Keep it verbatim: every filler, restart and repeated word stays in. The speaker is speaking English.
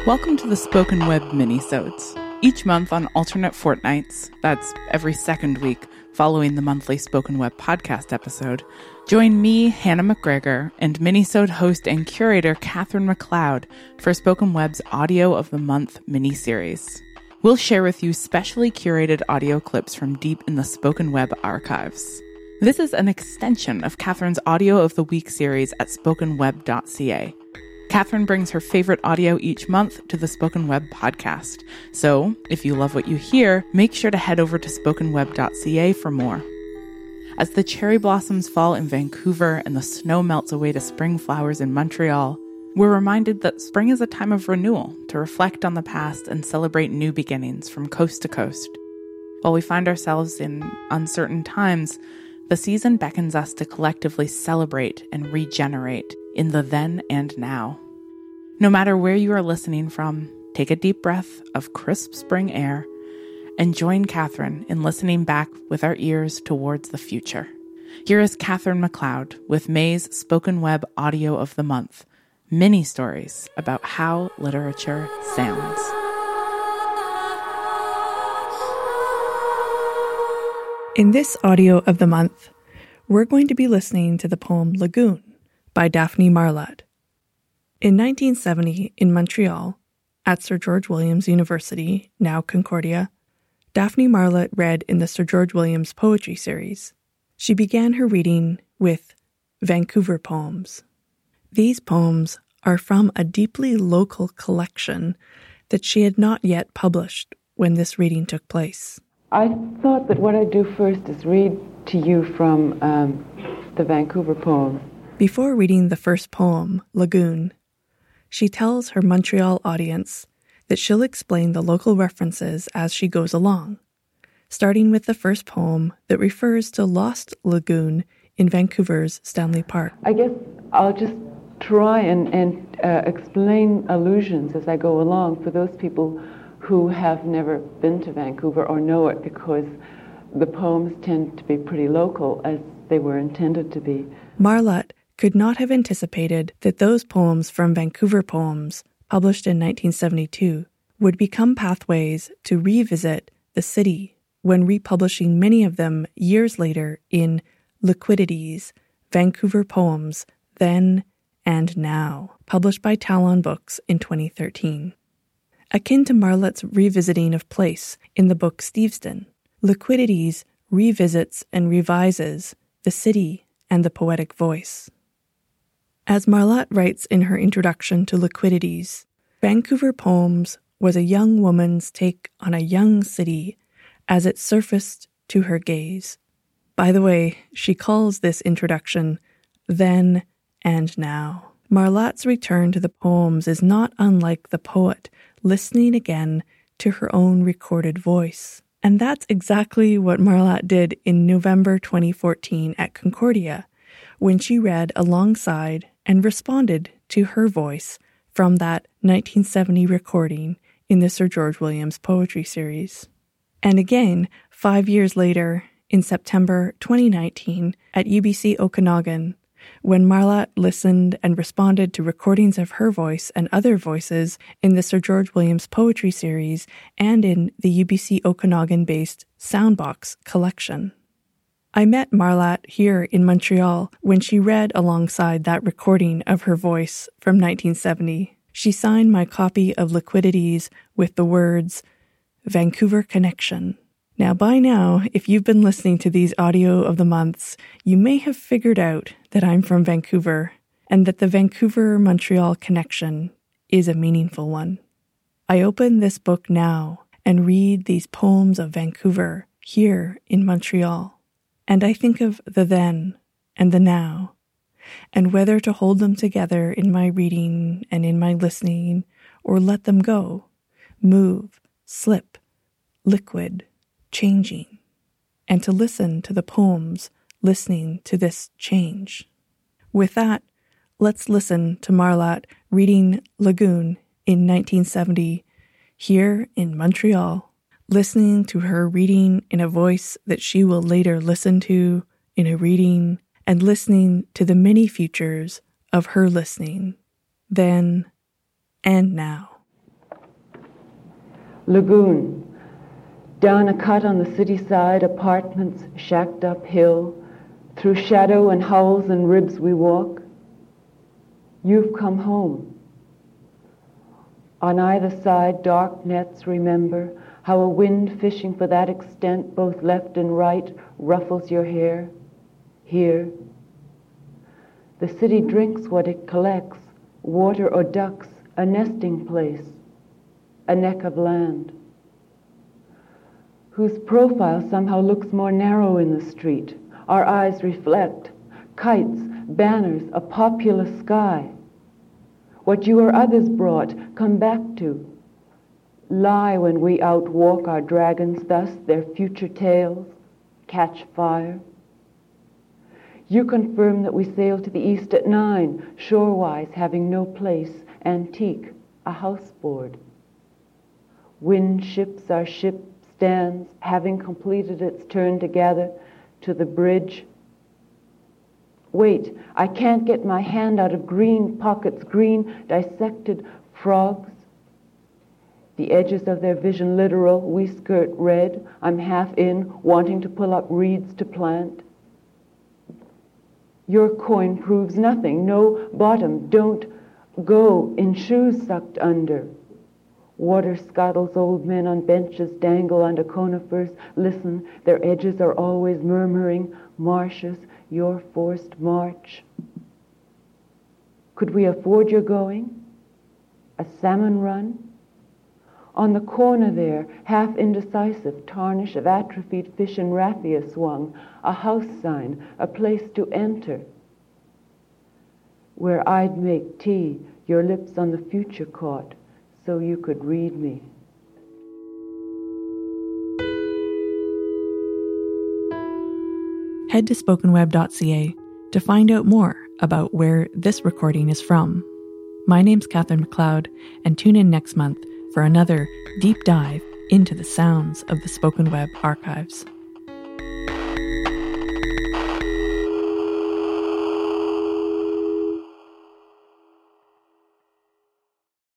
Welcome to the Spoken Web Minisodes. Each month on alternate fortnights, that's every second week following the monthly Spoken Web podcast episode, join me, Hannah McGregor, and Minisode host and curator Catherine McLeod for Spoken Web's Audio of the Month miniseries. We'll share with you specially curated audio clips from deep in the Spoken Web archives. This is an extension of Catherine's Audio of the Week series at spoken web dot c a. Catherine brings her favorite audio each month to the Spoken Web podcast. So, if you love what you hear, make sure to head over to spoken web dot c a for more. As the cherry blossoms fall in Vancouver and the snow melts away to spring flowers in Montreal, we're reminded that spring is a time of renewal, to reflect on the past and celebrate new beginnings from coast to coast. While we find ourselves in uncertain times, the season beckons us to collectively celebrate and regenerate in the then and now. No matter where you are listening from, take a deep breath of crisp spring air and join Catherine in listening back with our ears towards the future. Here is Catherine McLeod with May's Spoken Web Audio of the Month, mini stories about how literature sounds. In this Audio of the Month, we're going to be listening to the poem Lagoon by Daphne Marlatt. In nineteen seventy, in Montreal, at Sir George Williams University, now Concordia, Daphne Marlatt read in the Sir George Williams Poetry Series. She began her reading with Vancouver poems. These poems are from a deeply local collection that she had not yet published when this reading took place. I thought that what I'd do first is read to you from um, the Vancouver poem. Before reading the first poem, Lagoon, she tells her Montreal audience that she'll explain the local references as she goes along, starting with the first poem that refers to Lost Lagoon in Vancouver's Stanley Park. I guess I'll just try and, and uh, explain allusions as I go along for those people who have never been to Vancouver or know it, because the poems tend to be pretty local, as they were intended to be. Marlatt could not have anticipated that those poems from Vancouver Poems, published in nineteen seventy-two, would become pathways to revisit the city when republishing many of them years later in Liquidities, Vancouver Poems, Then and Now, published by Talon Books in twenty thirteen. Akin to Marlatt's revisiting of place in the book Steveston, Liquidities revisits and revises the city and the poetic voice. As Marlatt writes in her introduction to Liquidities, Vancouver Poems was a young woman's take on a young city as it surfaced to her gaze. By the way, she calls this introduction Then and Now. Marlatt's return to the poems is not unlike the poet listening again to her own recorded voice. And that's exactly what Marlatt did in November twenty fourteen at Concordia, when she read alongside and responded to her voice from that nineteen seventy recording in the Sir George Williams Poetry Series. And again, five years later, in September twenty nineteen, at U B C Okanagan, when Marlatt listened and responded to recordings of her voice and other voices in the Sir George Williams Poetry Series and in the U B C Okanagan-based Soundbox collection. I met Marlatt here in Montreal when she read alongside that recording of her voice from nineteen seventy. She signed my copy of Liquidities with the words, Vancouver Connection. Now, by now, if you've been listening to these Audio of the Months, you may have figured out that I'm from Vancouver and that the Vancouver-Montreal connection is a meaningful one. I open this book now and read these poems of Vancouver here in Montreal, and I think of the then and the now, and whether to hold them together in my reading and in my listening, or let them go, move, slip, liquid, changing, and to listen to the poems, listening to this change. With that, let's listen to Marlatt reading Lagoon in nineteen seventy here in Montreal, listening to her reading in a voice that she will later listen to in a reading, and listening to the many futures of her listening, then and now. Lagoon. Down a cut on the city side, apartments shacked uphill. Through shadow and howls and ribs we walk. You've come home. On either side, dark nets remember how a wind fishing for that extent, both left and right, ruffles your hair. Here. The city drinks what it collects, water or ducks, a nesting place, a neck of land, whose profile somehow looks more narrow in the street. Our eyes reflect kites, banners, a populous sky. What you or others brought, come back to. Lie when we outwalk our dragons, thus their future tales catch fire. You confirm that we sail to the east at nine, shorewise, having no place, antique, a houseboard. Wind ships our ship stands, having completed its turn to gather to the bridge. Wait, I can't get my hand out of green pockets, green dissected frogs. The edges of their vision literal, we skirt red. I'm half in, wanting to pull up reeds to plant. Your coin proves nothing, no bottom, don't go in shoes sucked under. Water scuttles, old men on benches dangle under conifers. Listen, their edges are always murmuring, marshes, your forced march. Could we afford your going? A salmon run? On the corner there, half indecisive, tarnish of atrophied fish and raffia swung, a house sign, a place to enter, where I'd make tea, your lips on the future caught, so you could read me. Head to spoken web dot c a to find out more about where this recording is from. My name's Catherine McLeod, and tune in next month for another deep dive into the sounds of the spoken web archives.